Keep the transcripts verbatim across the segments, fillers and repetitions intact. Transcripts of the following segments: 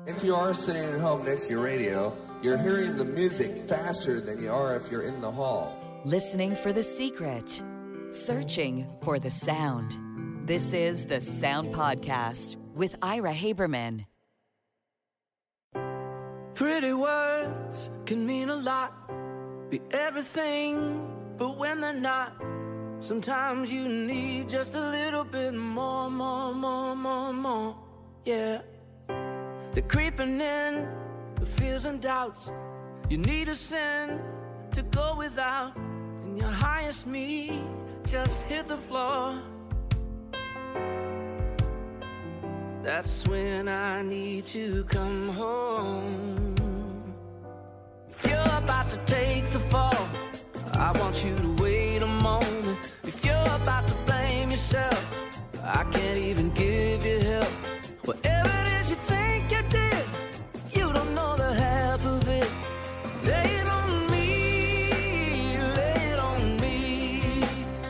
If you are sitting at home next to your radio, you're hearing the music faster than you are if you're in the hall. Listening for the secret. Searching for the sound. This is the Sound Podcast with Ira Haberman. Pretty words can mean a lot, be everything, but when they're not, sometimes you need just a little bit more, more, more, more, more, yeah. They're creeping in, the fears and doubts. You need a sin to go without, and your highest me just hit the floor. That's when I need to come home. If you're about to take the fall, I want you to wait a moment. If you're about to blame yourself, I can't even give you help. Whatever it is you think you did, you don't know the half of it. Lay it on me, lay it on me.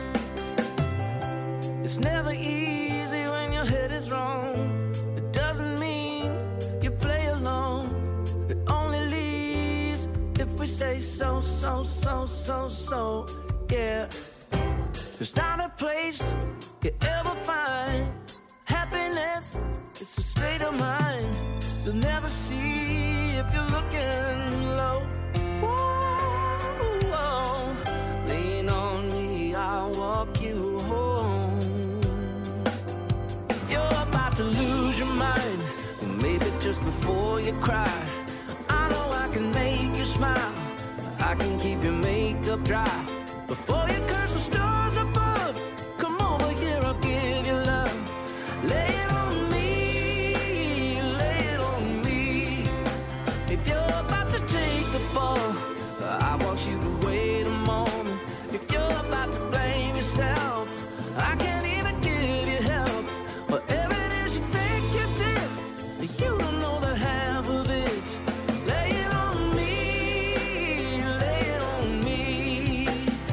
It's never easy when your head is wrong. It doesn't mean you play alone. It only leaves if we say so, so, so, so, so, yeah. There's not a place you ever find happiness. It's a state of mind you'll never see if you're looking low. Whoa, whoa. Lean on me, I'll walk you home. If you're about to lose your mind, or maybe just before you cry, I know I can make you smile. I can keep your makeup dry. Before you curse the stars above, come over here, I'll give you love. Lay it on me, lay it on me. If you're about to take the fall, I want you to wait a moment. If you're about to blame yourself, I can't even give you help. Whatever it is you think you did, you don't know the half of it. Lay it on me, lay it on me.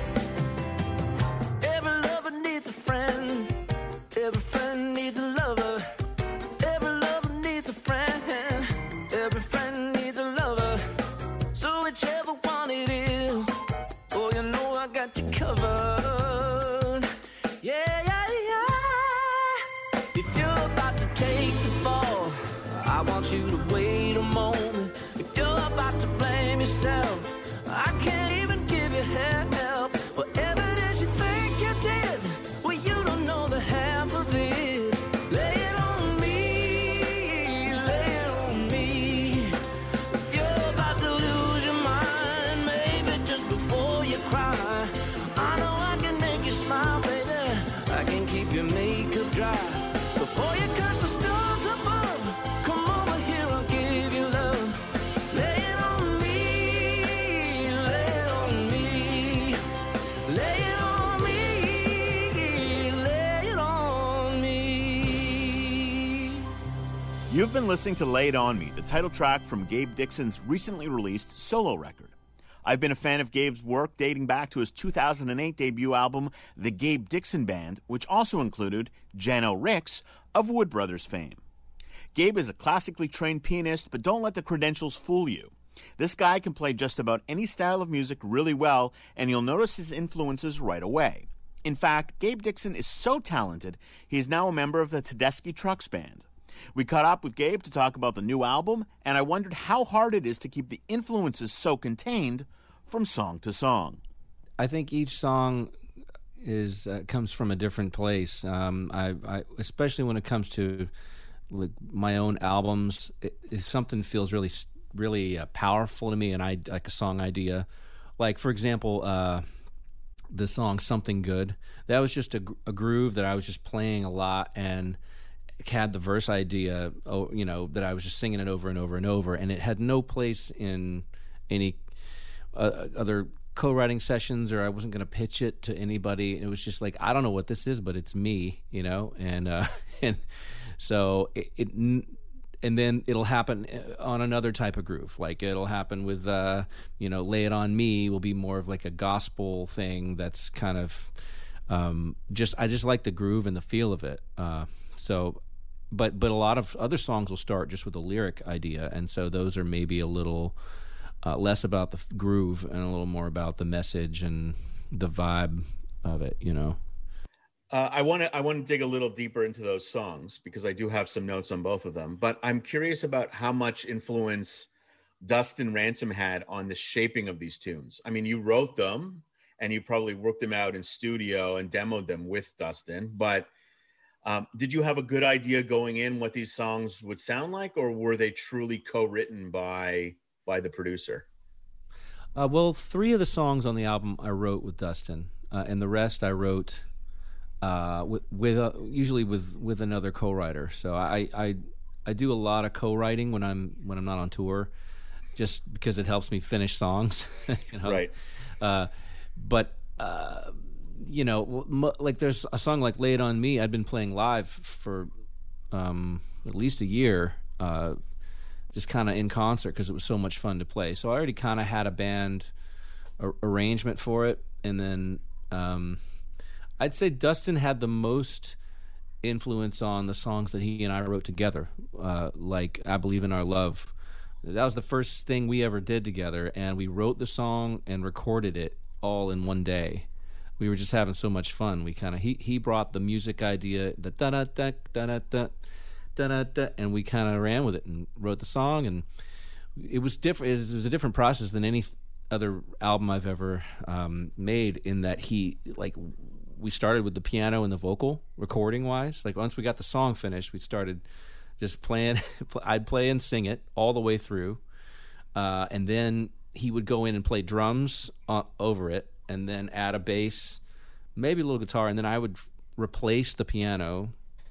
Every lover needs a friend, every friend needs a lover. Every lover needs a friend, every friend needs a lover. So whichever one it is, oh, you know I got you covered. Yeah, yeah, yeah. If you're about to take the fall, I want you to wait a moment. If you're about to blame yourself, I can't even give you help. Whatever it is you think you did, well, you don't know the half of it. Lay it on me, lay it on me. If you're about to lose your mind, maybe just before you cry, I know I can make you smile, baby. I can keep your makeup dry. Before you curse the stars above, come over here, I'll give you love. Lay it on me, lay it on me. Lay it on me, lay it on me. You've been listening to Lay It On Me, the title track from Gabe Dixon's recently released solo record. I've been a fan of Gabe's work dating back to his two thousand eight debut album, The Gabe Dixon Band, which also included Jano Ricks of Wood Brothers fame. Gabe is a classically trained pianist, but don't let the credentials fool you. This guy can play just about any style of music really well, and you'll notice his influences right away. In fact, Gabe Dixon is so talented, he is now a member of the Tedeschi Trucks Band. We caught up with Gabe to talk about the new album, and I wondered how hard it is to keep the influences so contained from song to song. I think each song is uh, comes from a different place. Um, I, I, especially when it comes to like, my own albums, it, if something feels really, really uh, powerful to me, and I like a song idea, like for example, uh, the song "Something Good." That was just a, a groove that I was just playing a lot, and had the verse idea, oh, you know, that I was just singing it over and over and over, and it had no place in any uh, other co-writing sessions, or I wasn't going to pitch it to anybody. It was just like, I don't know what this is, but it's me, you know, and uh, and so it, it and then it'll happen on another type of groove. Like it'll happen with, uh, you know, "Lay It On Me" will be more of like a gospel thing that's kind of um, just I just like the groove and the feel of it. Uh, so but but a lot of other songs will start just with a lyric idea, and so those are maybe a little uh, less about the groove and a little more about the message and the vibe of it, you know. Uh, I want to I want to dig a little deeper into those songs because I do have some notes on both of them. But I'm curious about how much influence Dustin Ransom had on the shaping of these tunes. I mean, you wrote them and you probably worked them out in studio and demoed them with Dustin. But um, did you have a good idea going in what these songs would sound like, or were they truly co-written by by the producer? Uh, well, three of the songs on the album I wrote with Dustin, uh, and the rest I wrote. Uh, with, with uh, usually with, with another co-writer. So I, I I do a lot of co-writing when I'm when I'm not on tour, just because it helps me finish songs. you know? Right. Uh, but uh, you know, m- like there's a song like "Lay It On Me." I'd been playing live for um, at least a year, uh, just kind of in concert because it was so much fun to play. So I already kind of had a band ar- arrangement for it, and then. Um, I'd say Dustin had the most influence on the songs that he and I wrote together, uh, like I Believe in Our Love. That was the first thing we ever did together, and we wrote the song and recorded it all in one day. We were just having so much fun. We kind of he he brought the music idea, the da da da da da da da da da, and we kind of ran with it and wrote the song. And it was different. It was a different process than any other album I've ever um, made. In that he like. We started with the piano and the vocal recording wise. Like once we got the song finished, we started just playing. I'd play and sing it all the way through. Uh, and then he would go in and play drums uh, over it and then add a bass, maybe a little guitar. And then I would f- replace the piano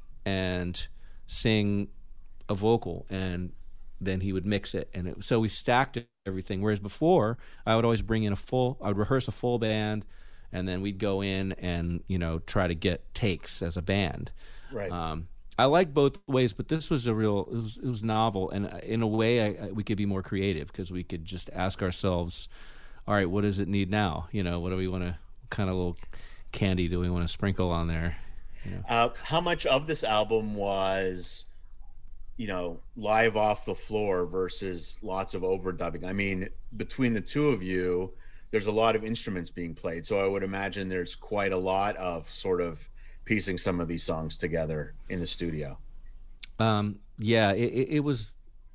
and sing a vocal. And then he would mix it. And it, so we stacked everything. Whereas before I would always bring in a full, I would rehearse a full band, and then we'd go in and, you know, try to get takes as a band. Right. Um, I like both ways, but this was a real, it was, it was novel. And in a way, I, I, we could be more creative because we could just ask ourselves, all right, what does it need now? You know, what do we want to, what kind of little candy do we want to sprinkle on there? You know? Uh, how much of this album was, you know, live off the floor versus lots of overdubbing? I mean, between the two of you, there's a lot of instruments being played. So I would imagine there's quite a lot of sort of piecing some of these songs together in the studio. Um, yeah, it, it, it was,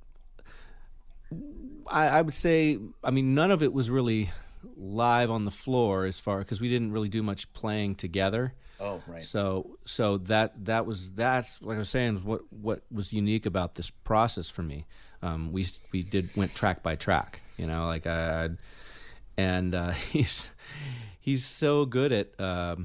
I, I would say, I mean, none of it was really live on the floor as far, because we didn't really do much playing together. Oh, right. So, so that, that was, that's, like I was saying, was what, what was unique about this process for me. Um, we, we did, went track by track, you know, like I, I'd, and uh, he's he's so good at um,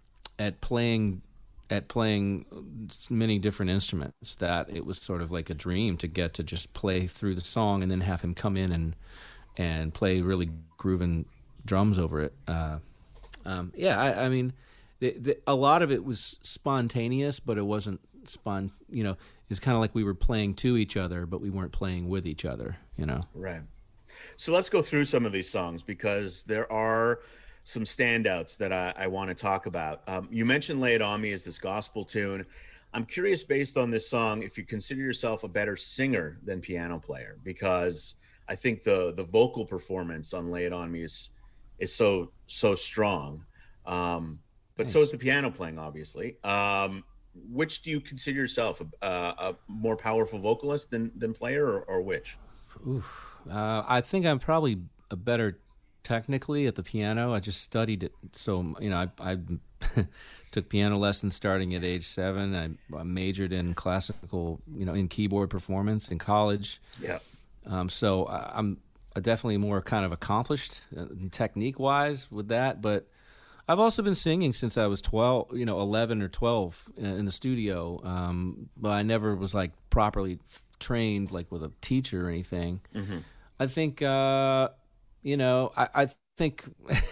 at playing at playing many different instruments that it was sort of like a dream to get to just play through the song and then have him come in and and play really grooving drums over it. Uh, um, yeah, I, I mean, the, the, a lot of it was spontaneous, but it wasn't spon. You know, it's kind of like we were playing to each other, but we weren't playing with each other. You know, right. So let's go through some of these songs because there are some standouts that I, I want to talk about. Um, you mentioned Lay It On Me as this gospel tune. I'm curious, based on this song, if you consider yourself a better singer than piano player, because I think the the vocal performance on Lay It On Me is is so, so strong. Um, but Thanks. So is the piano playing, obviously. Um, which do you consider yourself, a, a more powerful vocalist than, than player, or, or which? Oof. Uh, I think I'm probably a better technically at the piano. I just studied it. So, you know, I, I took piano lessons starting at age seven. I, I majored in classical, you know, in keyboard performance in college. Yeah. Um, so I, I'm definitely more kind of accomplished uh, technique-wise with that. But I've also been singing since I was twelve, you know, eleven or twelve in the studio. Um, but I never was like properly trained like with a teacher or anything. Mm-hmm. I think uh you know I, I think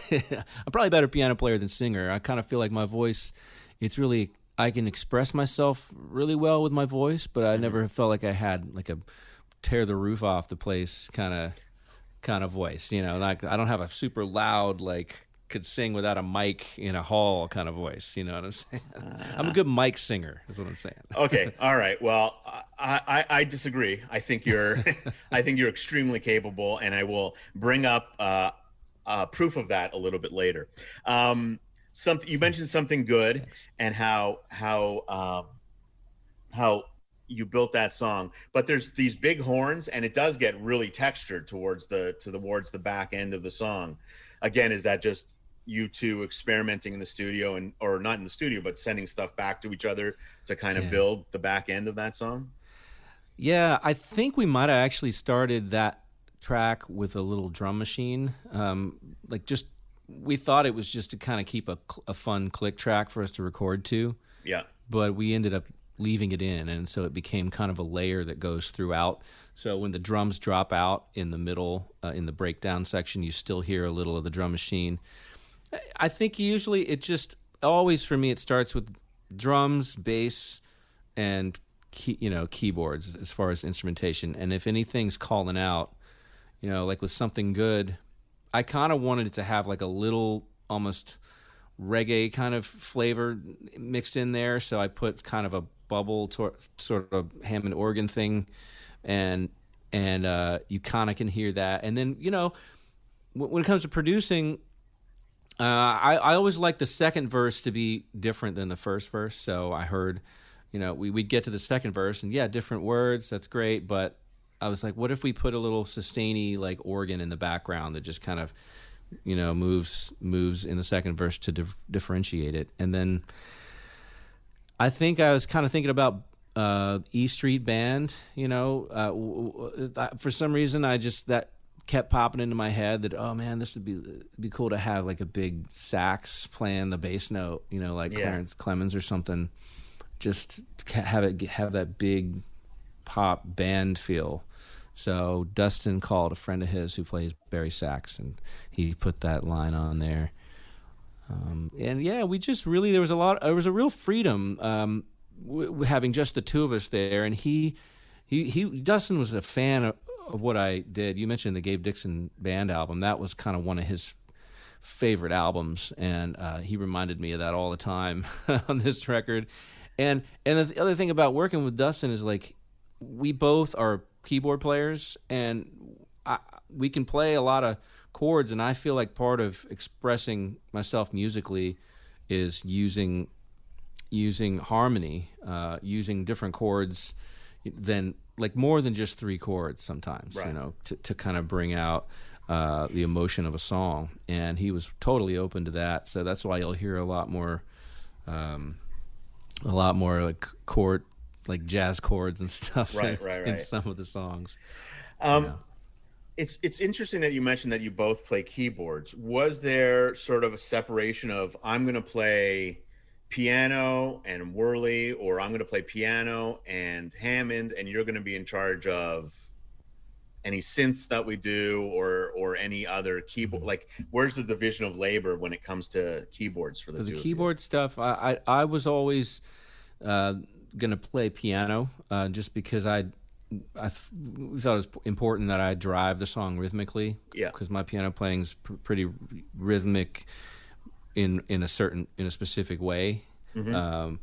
I'm probably a better piano player than singer. I kind of feel like my voice, it's really, I can express myself really well with my voice, but I mm-hmm. never felt like I had like a tear the roof off the place kind of kind of voice, you know. Like I don't have a super loud like could sing without a mic in a hall kind of voice. You know what I'm saying? I'm a good mic singer, is what I'm saying. Okay, all right. Well, I, I, I disagree. I think you're I think you're extremely capable, and I will bring up uh, uh, proof of that a little bit later. Um, something you mentioned something good, Thanks. and how how um, how you built that song, but there's these big horns, and it does get really textured towards the to the towards the back end of the song. Again, is that just you two experimenting in the studio, and or not in the studio, but sending stuff back to each other to kind of yeah. build the back end of that song? Yeah, I think we might have actually started that track with a little drum machine. Um, like just, we thought it was just to kind of keep a, a fun click track for us to record to. Yeah. But we ended up leaving it in, and so it became kind of a layer that goes throughout. So when the drums drop out in the middle, uh, in the breakdown section, you still hear a little of the drum machine. I think usually it just always for me it starts with drums, bass, and key, you know keyboards as far as instrumentation. And if anything's calling out, you know, like with Something Good, I kind of wanted it to have like a little almost reggae kind of flavor mixed in there. So I put kind of a bubble tor- sort of Hammond organ thing, and and uh, you kind of can hear that. And then you know w- when it comes to producing. Uh, I, I always like the second verse to be different than the first verse. So I heard, you know, we, we'd get to the second verse and yeah, different words. That's great. But I was like, what if we put a little sustainy like organ in the background that just kind of, you know, moves moves in the second verse to dif- differentiate it. And then I think I was kind of thinking about uh, E Street Band, you know, uh, w- w- for some reason I just, that kept popping into my head that, oh man, this would be be cool to have like a big sax playing the bass note, you know, like yeah. Clarence Clemens or something. Just have it have that big pop band feel. So Dustin called a friend of his who plays Barry sax, and he put that line on there. Um, and yeah, we just really there was a lot. There was a real freedom um, w- having just the two of us there, and he he he Dustin was a fan of. of what I did. You mentioned the Gabe Dixon Band album. That was kind of one of his favorite albums, and uh, he reminded me of that all the time on this record. And and the other thing about working with Dustin is like we both are keyboard players, and I, we can play a lot of chords, and I feel like part of expressing myself musically is using using harmony, uh, using different chords than like more than just three chords sometimes, right. you know, to, to kind of bring out uh, the emotion of a song. And he was totally open to that. So that's why you'll hear a lot more, um, a lot more like chord, like jazz chords and stuff right, in, right, right. in some of the songs. Um, yeah. It's it's interesting that you mentioned that you both play keyboards. Was there sort of a separation of I'm going to play piano and Worley, or I'm going to play piano and Hammond, and you're going to be in charge of any synths that we do, or or any other keyboard? Like, where's the division of labor when it comes to keyboards for the, for the two keyboard of you? stuff? I, I I was always uh, going to play piano, uh, just because I I th- thought it was important that I drive the song rhythmically. Yeah, because my piano playing's pr- pretty rhythmic. in in a certain in a specific way. Mm-hmm. um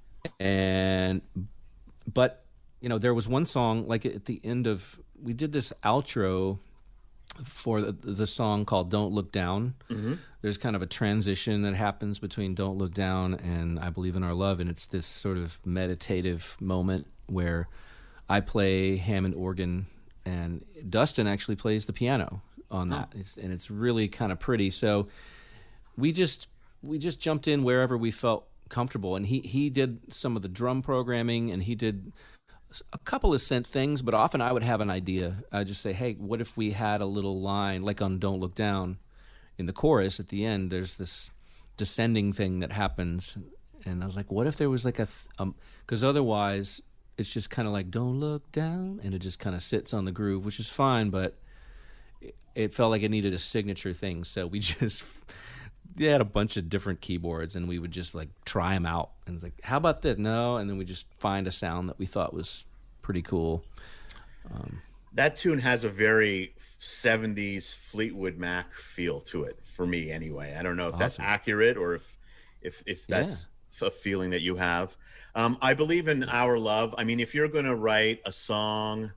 and but you know there was one song like at the end of we did this outro for the, the song called Don't Look Down. Mm-hmm. There's kind of a transition that happens between Don't Look Down and I Believe in Our Love, and it's this sort of meditative moment where I play Hammond organ and Dustin actually plays the piano on that. Oh. It's, and it's really kind of pretty. So we just we just jumped in wherever we felt comfortable, and he he did some of the drum programming, and he did a couple of synth things, but often I would have an idea. I'd just say, hey, what if we had a little line like on Don't Look Down in the chorus at the end, there's this descending thing that happens, and I was like, what if there was like a um because otherwise it's just kind of like Don't Look Down, and it just kind of sits on the groove, which is fine, but it, it felt like it needed a signature thing, so we just they had a bunch of different keyboards, and we would just like try them out. And it's like, how about this? No, and then we just find a sound that we thought was pretty cool. Um, that tune has a very seventies Fleetwood Mac feel to it for me anyway. I don't know if Awesome. that's accurate or if if if that's yeah. a feeling that you have. Um, I believe in Our Love. I mean, if you're going to write a song,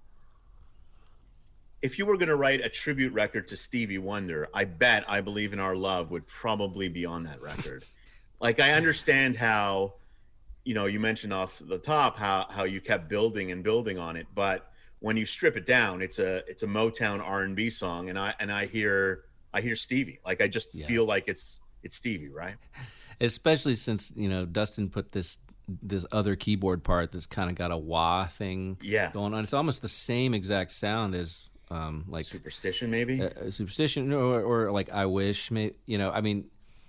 if you were going to write a tribute record to Stevie Wonder, I bet I Believe in Our Love would probably be on that record. Like, I understand how, you know, you mentioned off the top how how you kept building and building on it, but when you strip it down, it's a it's a Motown R and B song, and I and I hear I hear Stevie. Like, I just yeah. feel like it's it's Stevie, right? Especially since, you know, Dustin put this this other keyboard part that's kind of got a wah thing yeah. going on. It's almost the same exact sound as um, like Superstition, maybe uh, Superstition, or, or like I Wish, maybe. You know, I mean,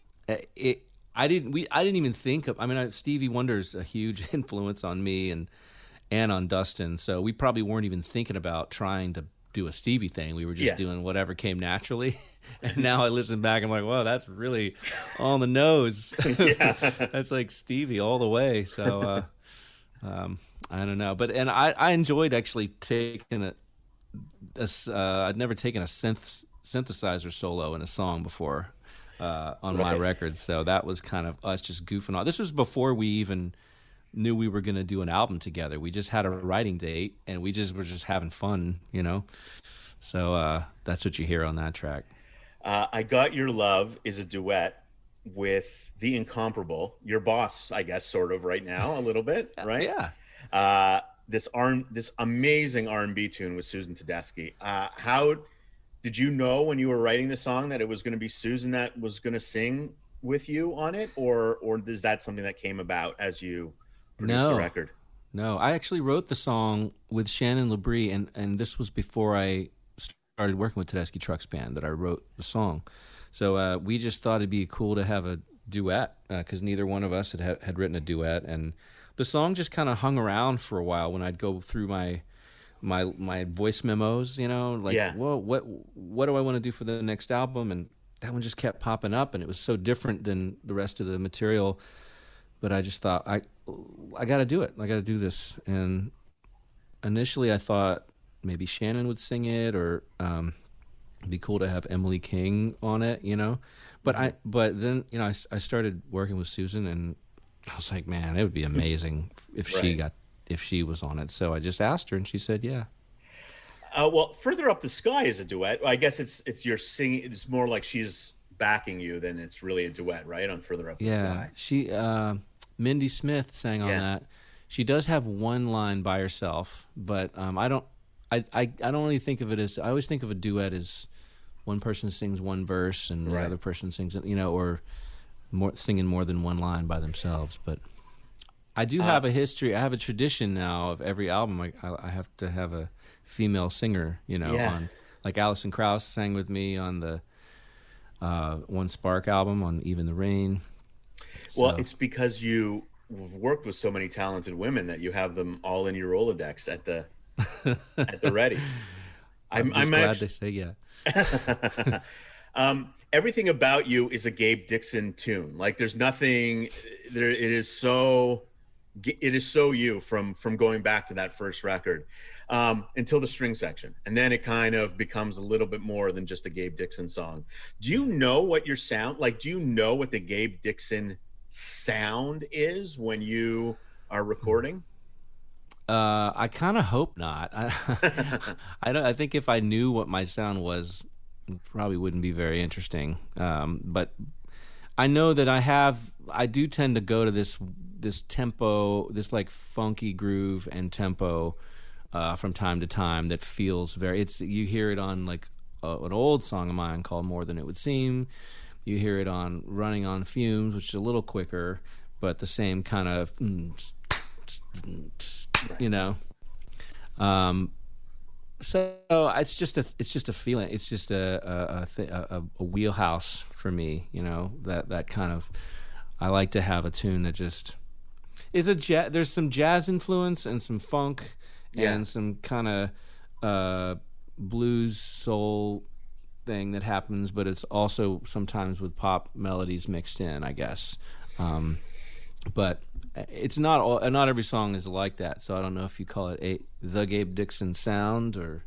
it. I didn't. We. I didn't even think of. I mean, I, Stevie Wonder's a huge influence on me and and on Dustin. So we probably weren't even thinking about trying to do a Stevie thing. We were just yeah. doing whatever came naturally. And now I listen back, I'm like, wow, that's really on the nose. That's like Stevie all the way. So uh, um, I don't know, but and I, I enjoyed actually taking a. a uh, I'd never taken a synth synthesizer solo in a song before uh, on right. my record, so that was kind of us just goofing off. This was before we even knew we were going to do an album together. We just had a writing date, and we just were just having fun, you know. So uh, that's what you hear on that track. Uh, I Got Your Love is a duet with the incomparable, your boss, I guess, sort of right now, a little bit, right? Yeah. Uh, this R- this amazing R and B tune with Susan Tedeschi. Uh, how did you know when you were writing the song that it was going to be Susan that was going to sing with you on it, or or is that something that came about as you produced no. the record? No, I actually wrote the song with Shannon Labrie, and, and this was before I started working with Tedeschi Trucks Band that I wrote the song. So uh, we just thought it'd be cool to have a duet because uh, neither one of us had had written a duet, and the song just kind of hung around for a while when I'd go through my my my voice memos, you know, like, yeah. whoa, what what do I want to do for the next album? And that one just kept popping up, and it was so different than the rest of the material. But I just thought, I I got to do it. I got to do this. And initially I thought maybe Shannon would sing it, or um, it'd be cool to have Emily King on it, you know. But I but then, you know, I, I started working with Susan, and I was like, man, it would be amazing if right. she got if she was on it. So I just asked her, and she said, yeah. Uh, well, Further Up the Sky is a duet. I guess it's it's your singing. It's more like she's backing you than it's really a duet, right? On Further Up the yeah, Sky. Yeah, she uh, Mindy Smith sang on yeah. that. She does have one line by herself, but um, I don't. I, I, I don't really think of it as. I always think of a duet as one person sings one verse and right. the other person sings, you know, or more singing more than one line by themselves. But I do have uh, a history. I have a tradition now of every album. I I have to have a female singer, you know, yeah. on like Alison Krauss sang with me on the uh, One Spark album on Even the Rain. So. Well, it's because you have worked with so many talented women that you have them all in your Rolodex at the at the ready. I'm, I'm just I'm glad actually, they say yeah. um, everything about you is a Gabe Dixon tune. Like there's nothing there. It is so, it is so you from, from going back to that first record um, until the string section. And then it kind of becomes a little bit more than just a Gabe Dixon song. Do you know what your sound, like, do you know what the Gabe Dixon sound is when you are recording? Uh, I kind of hope not. I, I don't. I think if I knew what my sound was, it probably wouldn't be very interesting. Um, but I know that I have. I do tend to go to this this tempo, this like funky groove and tempo uh, from time to time that feels very. It's you hear it on like a, an old song of mine called "More Than It Would Seem." You hear it on "Running on Fumes," which is a little quicker, but the same kind of. Right. You know, um, so it's just a it's just a feeling. It's just a a, a, th- a a wheelhouse for me. You know, that that kind of. I like to have a tune that just is a jazz. There's some jazz influence and some funk yeah. and some kind of uh, blues soul thing that happens, but it's also sometimes with pop melodies mixed in, I guess. Um, but it's not all, not every song is like that, so I don't know if you call it a the Gabe Dixon sound or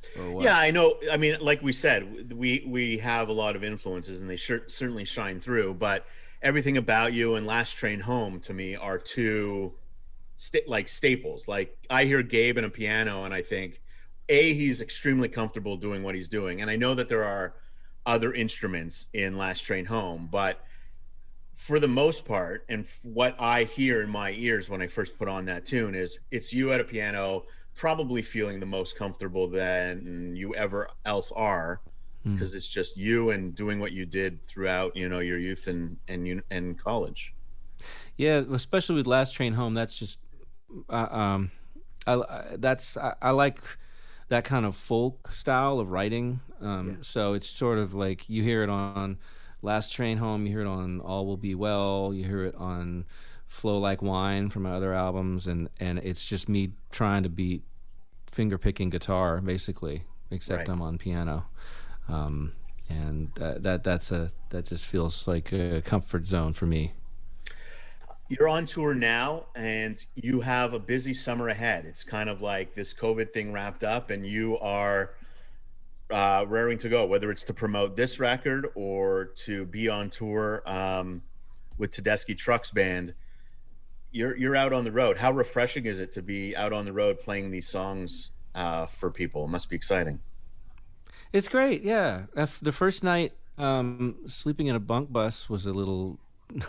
or what? Yeah, I know. I mean, like we said, we we have a lot of influences, and they sure, certainly shine through. But everything about you and Last Train Home to me are two sta- like staples. Like I hear Gabe and a piano, and I think, A, he's extremely comfortable doing what he's doing, and I know that there are other instruments in Last Train Home, but for the most part, and what I hear in my ears when I first put on that tune is it's you at a piano, probably feeling the most comfortable than you ever else are, because mm. it's just you and doing what you did throughout, you know, your youth and and and college. Yeah, especially with Last Train Home, that's just uh, um, I that's I, I like that kind of folk style of writing. Um, yeah. So it's sort of like you hear it on Last Train Home, you hear it on All Will Be Well, you hear it on Flow Like Wine from my other albums, and, and it's just me trying to beat finger-picking guitar, basically, except right. I'm on piano. Um, and uh, that that's a that just feels like a comfort zone for me. You're on tour now, and you have a busy summer ahead. It's kind of like this COVID thing wrapped up, and you are uh, raring to go, whether it's to promote this record or to be on tour um, with Tedeschi Trucks Band. You're you're out on the road. How refreshing is it to be out on the road playing these songs uh, for people? It must be exciting. It's great, yeah. The first night, um, sleeping in a bunk bus was a little.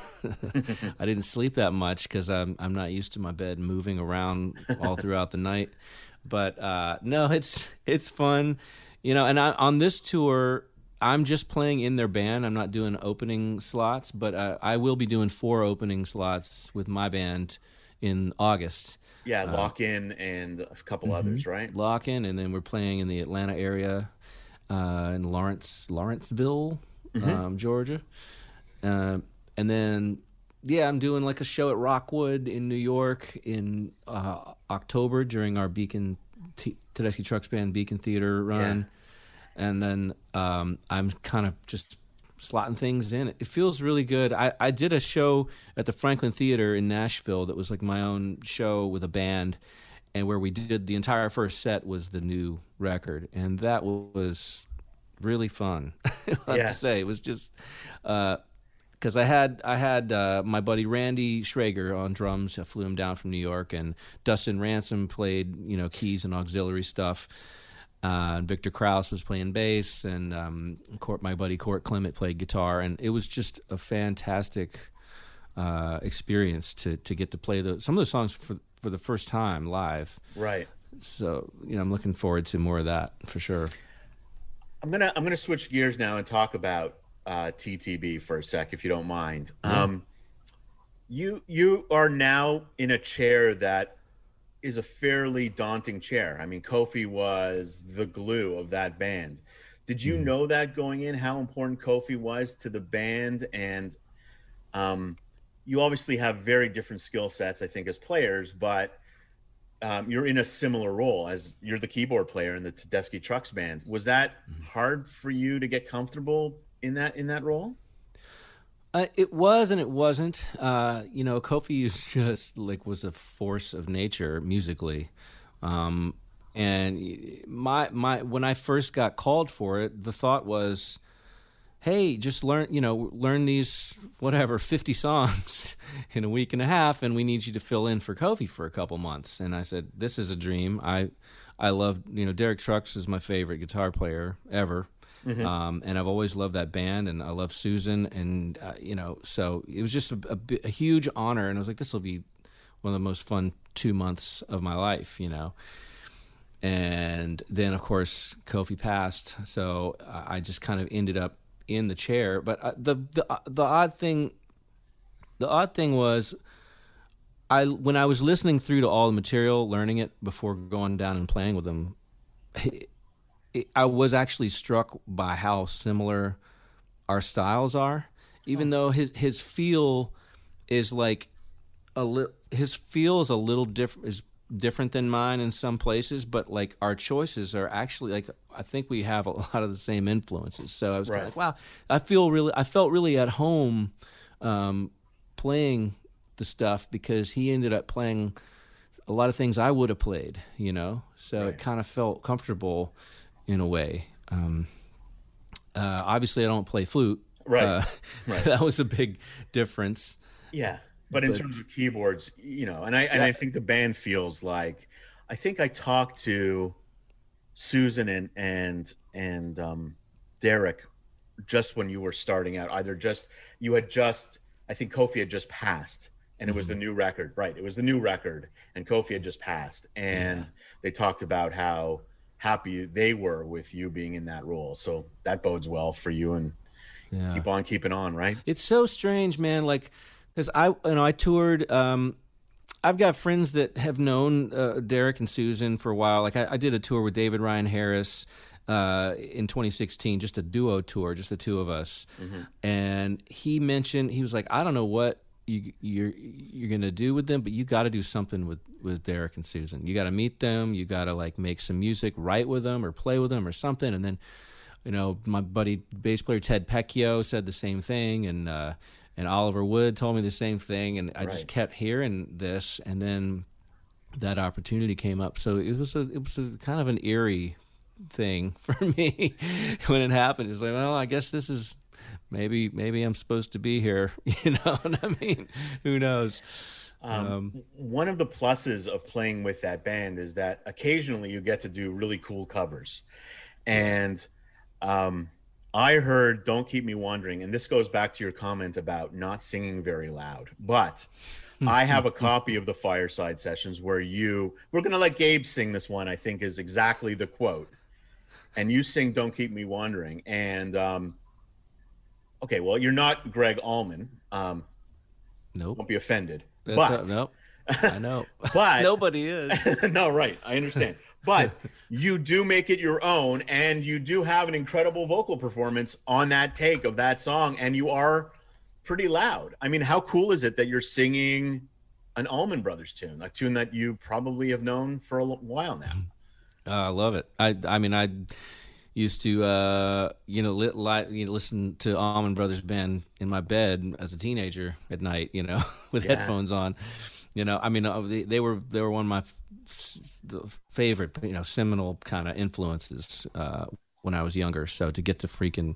I didn't sleep that much because I'm I'm not used to my bed moving around all throughout the night. But uh, no, it's it's fun, you know. And I, on this tour, I'm just playing in their band. I'm not doing opening slots, but uh, I will be doing four opening slots with my band in August. Yeah, Lock In uh, and a couple mm-hmm. others, right? Lock In, and then we're playing in the Atlanta area, uh, in Lawrence, Lawrenceville, mm-hmm. um, Georgia. Uh, and then, yeah, I'm doing like a show at Rockwood in New York in uh, October during our Beacon T- Tedeschi Trucks Band Beacon Theater run. Yeah. And then um, I'm kind of just slotting things in. It feels really good. I, I did a show at the Franklin Theater in Nashville that was like my own show with a band, and where we did the entire first set was the new record, and that was really fun. I have yeah. to say, it was just because uh, I had I had uh, my buddy Randy Schrager on drums. I flew him down from New York, and Dustin Ransom played you know keys and auxiliary stuff. Uh, Victor Krause was playing bass, and um, Court, my buddy Court Clement played guitar, and it was just a fantastic uh, experience to to get to play the, some of those songs for for the first time live. Right. So you know, I'm looking forward to more of that for sure. I'm gonna I'm gonna switch gears now and talk about uh, T T B for a sec, if you don't mind. Mm-hmm. Um, you you are now in a chair that is a fairly daunting chair. I mean, Kofi was the glue of that band. Did you mm. know that going in, how important Kofi was to the band? And um, you obviously have very different skill sets, I think, as players, but um, you're in a similar role as you're the keyboard player in the Tedeschi Trucks Band. Was that mm. hard for you to get comfortable in that in that role? Uh, it was and it wasn't. Uh, you know, Kofi is just like was a force of nature musically, um, and my my when I first got called for it, the thought was, "Hey, just learn you know learn these whatever fifty songs in a week and a half, and we need you to fill in for Kofi for a couple months." And I said, "This is a dream. I I love you know Derek Trucks is my favorite guitar player ever." Mm-hmm. Um, and I've always loved that band, and I love Susan, and uh, you know, so it was just a, a, a huge honor, and I was like, this will be one of the most fun two months of my life, you know. And then, of course, Kofi passed, so uh, I just kind of ended up in the chair. But uh, the the uh, the odd thing, the odd thing was, I when I was listening through to all the material, learning it before going down and playing with them. It, I was actually struck by how similar our styles are, even though his his feel is like a li- his feel is a little different is different than mine in some places, but like our choices are actually like I think we have a lot of the same influences. So I was right. kind of like, wow, I feel really I felt really at home um, playing the stuff because he ended up playing a lot of things I would have played, you know. So right. it kind of felt comfortable. in a way. Um, uh, obviously, I don't play flute, right? Uh, so right. that was a big difference. Yeah, but in But- terms of keyboards, you know, and I and I think the band feels like, I think I talked to Susan and and and um, Derek just when you were starting out. Either just you had just, I think Kofi had just passed, and it was the new record, right? It was the new record, and Kofi had just passed, and Yeah. they talked about how happy they were with you being in that role. So that bodes well for you, and Yeah. keep on keeping on, right? It's so strange, man. Like, because I, you know, I toured. Um, I've got friends that have known uh, Derek and Susan for a while. Like, I, I did a tour with David Ryan Harris uh, in twenty sixteen, just a duo tour, just the two of us. Mm-hmm. And he mentioned, he was like, I don't know what you, you're you're gonna do with them, but you got to do something with with Derek and Susan. You got to meet them. You got to like make some music, write with them, or play with them, or something. And then, you know, my buddy bass player Ted Pecchio said the same thing, and uh, and Oliver Wood told me the same thing, and I just Right. kept hearing this, and then that opportunity came up. So it was a it was a kind of an eerie thing for me when it happened. It was like, well, I guess this is maybe maybe I'm supposed to be here, you know what I mean? Who knows? Um, one of the pluses of playing with that band is that occasionally you get to do really cool covers. And um, I heard Don't Keep Me Wandering, and this goes back to your comment about not singing very loud. But I have a copy of the Fireside Sessions where you, we're going to let Gabe sing this one, I think is exactly the quote. And you sing Don't Keep Me Wandering. And, um, okay, well, you're not Greg Allman. Um, Nope. Don't be offended. That's but, a- nope. I know. but Nobody is. no, right. I understand. But you do make it your own, and you do have an incredible vocal performance on that take of that song, and you are pretty loud. I mean, how cool is it that you're singing an Allman Brothers tune, a tune that you probably have known for a l- while now? Uh, I love it. I I mean, I used to uh, you know li- li- you know, listen to Allman Brothers Band in my bed as a teenager at night, you know, with Yeah. headphones on. You know, I mean, uh, they, they were they were one of my f- the favorite, you know, seminal kind of influences uh, when I was younger. So to get to freaking,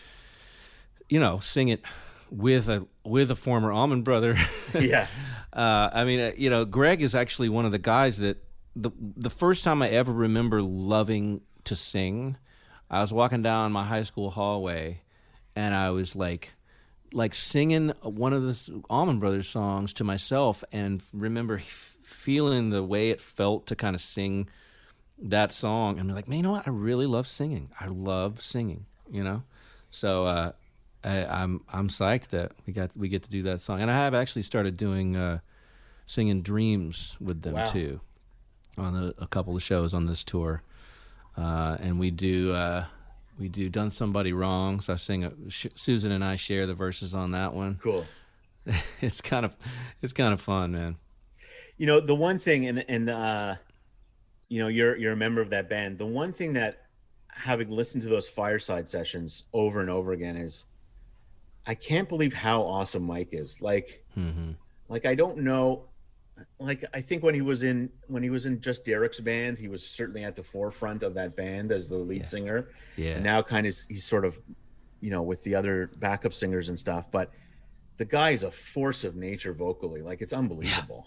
you know, sing it with a with a former Allman brother. Yeah. Uh, I mean, uh, you know, Greg is actually one of the guys that the the first time I ever remember loving to sing, I was walking down my high school hallway, and I was like, like singing one of the Allman Brothers songs to myself, and remember f- feeling the way it felt to kind of sing that song, and be like, man, you know what? I really love singing. I love singing. You know, so. Uh, I, I'm I'm psyched that we got we get to do that song, and I have actually started doing uh, singing "Dreams" with them Wow. too, on a, a couple of shows on this tour, uh, and we do uh, we do "Done Somebody Wrong." So I sing. A, Sh- Susan and I share the verses on that one. Cool. It's kind of it's kind of fun, man. You know, the one thing, and and uh, you know, you're you're a member of that band. The one thing that, having listened to those Fireside Sessions over and over again, is I can't believe how awesome Mike is. Like, Mm-hmm. like I don't know. Like, I think when he was in when he was in just Derek's band, he was certainly at the forefront of that band as the lead Yeah. singer. Yeah. And now, kind of, he's sort of, you know, with the other backup singers and stuff. But the guy is a force of nature vocally. Like, it's unbelievable.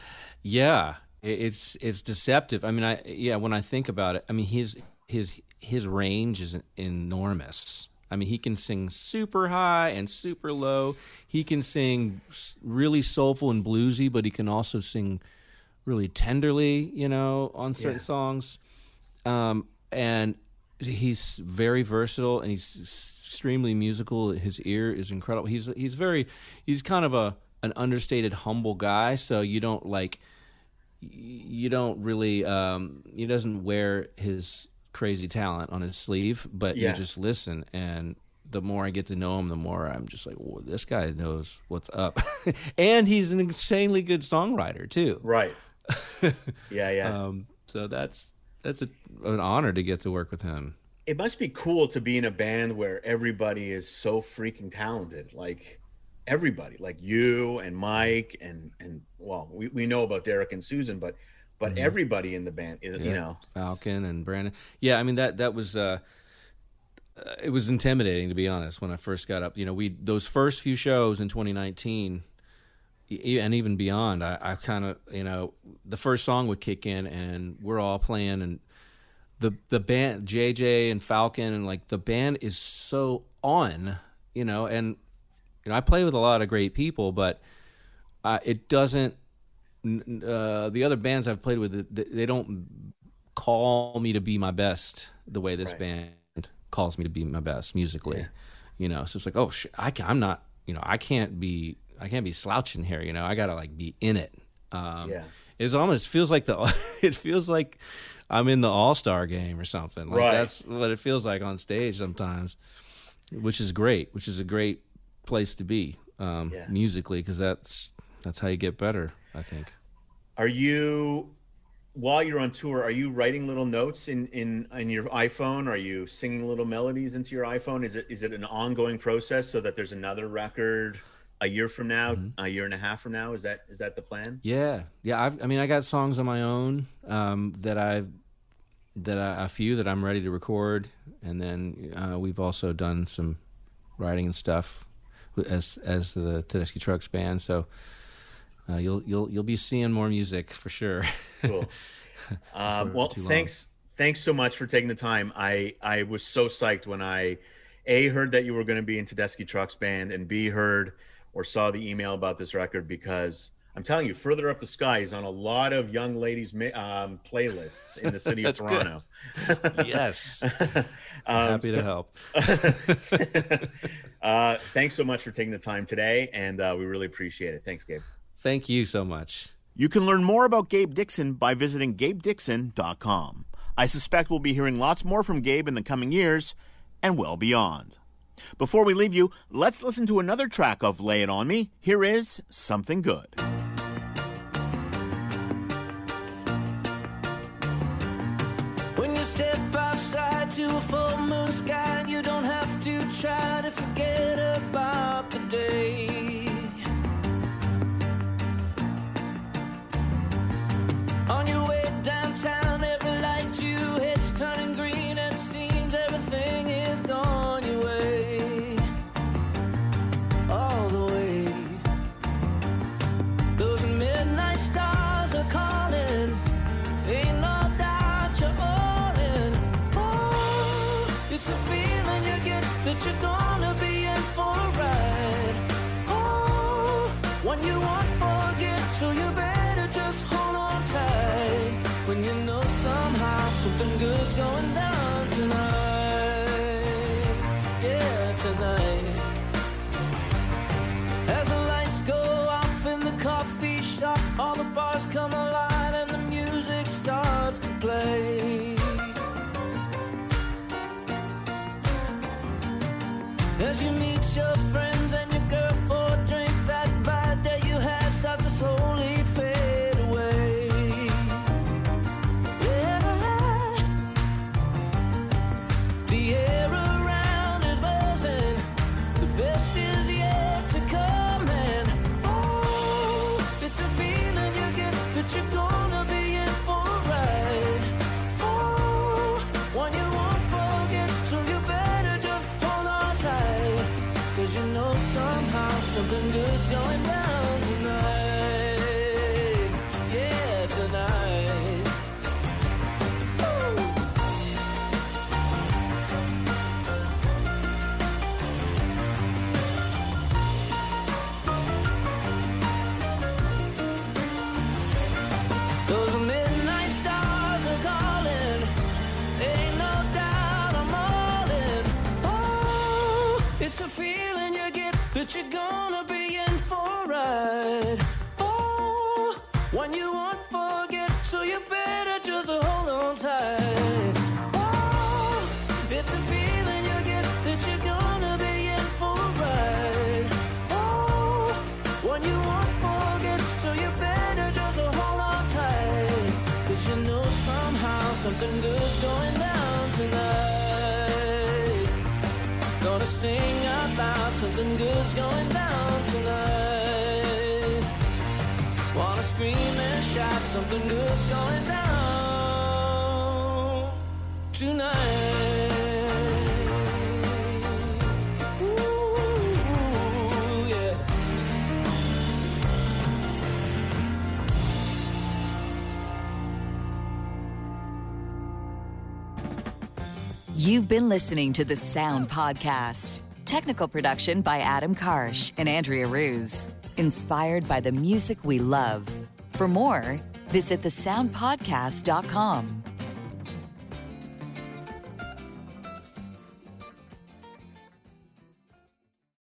Yeah, it- it's it's deceptive. I mean, I yeah, when I think about it, I mean his his his range is enormous. I mean, he can sing super high and super low. He can sing s- really soulful and bluesy, but he can also sing really tenderly, you know, on certain Yeah. songs. Um, and he's very versatile, and he's extremely musical. His ear is incredible. He's he's very he's kind of a an understated, humble guy. So you don't like you don't really um, he doesn't wear his crazy talent on his sleeve, but Yeah. you just listen, and the more I get to know him, the more I'm just like, whoa, this guy knows what's up. And he's an insanely good songwriter too. Right. Yeah, yeah. Um, so that's that's a, an honor to get to work with him. It must be cool to be in a band where everybody is so freaking talented. Like everybody, like you and Mike and and well, we, we know about Derek and Susan, but but mm-hmm. everybody in the band, yeah. you know, Falcon and Brandon. Yeah, I mean that that was uh, uh, it was intimidating, to be honest, when I first got up. You know, we those first few shows in twenty nineteen. And even beyond, I, I kind of, you know, the first song would kick in and we're all playing, and the the band, J J and Falcon, and like the band is so on, you know, and you know, I play with a lot of great people, but uh, it doesn't, uh, the other bands I've played with, they don't call me to be my best the way this right. band calls me to be my best musically, yeah. you know, so it's like, oh, shit, I can, I'm not, you know, I can't be, I can't be slouching here, you know. I gotta like be in it. Um, yeah. It's almost feels like the. It feels like I'm in the All-Star game or something. Like right. That's what it feels like on stage sometimes, which is great. Which is a great place to be um, yeah. musically, because that's that's how you get better, I think. Are you, while you're on tour, are you writing little notes in in in your iPhone? Are you singing little melodies into your iPhone? Is it is it an ongoing process so that there's another record a year from now, mm-hmm. a year and a half from now? Is that is that the plan? Yeah, yeah. I've, I mean, I got songs on my own um, that I've that I, a few that I'm ready to record, and then uh, we've also done some writing and stuff as as the Tedeschi Trucks band. So uh, you'll you'll you'll be seeing more music for sure. Cool. Um, well, thanks thanks so much for taking the time. I I was so psyched when I A, heard that you were going to be in Tedeschi Trucks band, and B, heard or saw the email about this record, because I'm telling you, Further Up the Sky is on a lot of young ladies' um, playlists in the city of Toronto. Yes. um, Happy so, to help. uh, thanks so much for taking the time today, and uh, we really appreciate it. Thanks, Gabe. Thank you so much. You can learn more about Gabe Dixon by visiting gabe dixon dot com. I suspect we'll be hearing lots more from Gabe in the coming years and well beyond. Before we leave you, let's listen to another track of Lay It On Me. Here is Something Good. When you step outside to a full moon sky, you don't have to try to forget about the day. On your way downtown, every light you hit's turning green, and it seems everything is gone your way. All the way. Those midnight stars are calling, ain't no doubt you're all in. Oh, it's a feeling you get that you're gonna be in for a ride. Oh, when you won't forget, so you better just hold on tight. When you know somehow something good's going down tonight. Yeah, tonight. As the lights go off in the coffee shop, all the bars come alive and the music starts to play. As you meet your friends and your girl for a drink, that bad day you had starts to slowly fade away. Yeah. The air around is buzzing, the best is yet to come, and oh, it's a feeling you get that you're gonna be in for a ride. Oh, one you won't forget, so you better just hold on tight, 'cause you know somehow something good's going down tonight. Yeah, tonight. Woo. Those midnight stars are calling, ain't no doubt I'm all in. Oh, it's a feeling you get that you're gonna be in for a ride. Oh, one you won't forget, so you better just hold on tight. Oh, it's a feeling you get that you're gonna be in for a ride. Oh, one you won't forget, so you better just hold on tight, 'cause you know somehow something good's going down tonight. Gonna sing out loud, something good's going down tonight. Wanna scream and shout, something good's going down tonight. Ooh, yeah. You've been listening to The Sound Podcast. Technical production by Adam Karsh and Andrea Ruse. Inspired by the music we love. For more, visit the sound podcast dot com.